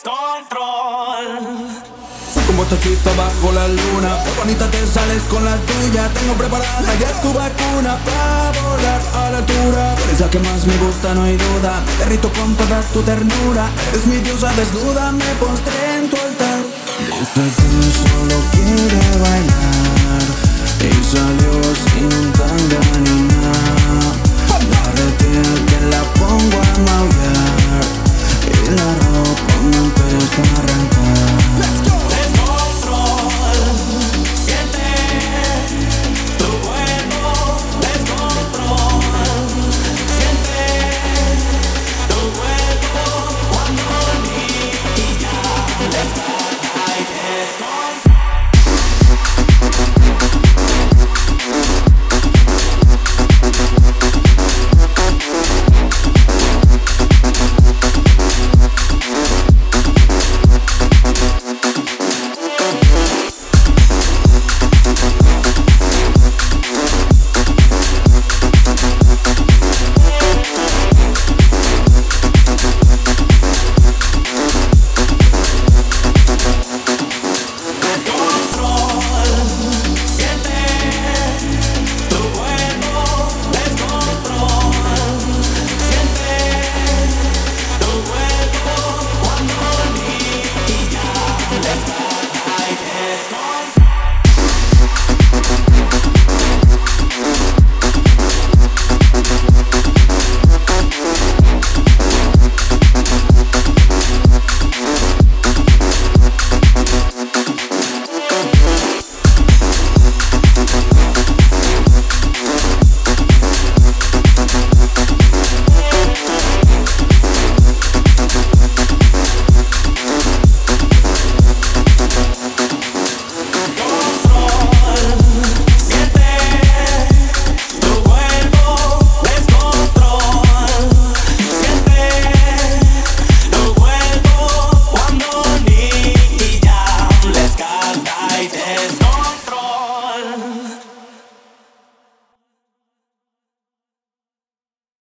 descontrol. Como tachita bajo la luna, qué bonita te sales con la tuya. Tengo preparada ya tu vacuna para volar a la altura. Eres la que más me gusta, no hay duda. Me derrito con toda tu ternura. Eres mi diosa desnuda, me postré en tu altar. Dice que solo quiere bailar y salió sin tanga ni nada. La retea que la pongo a maullar y la ropa me empieza a arrancar. Let's go. Descontrol, siente tu cuerpo. Descontrol, siente tu cuerpo cuando brilla. Descarga y descontrol. Let's go.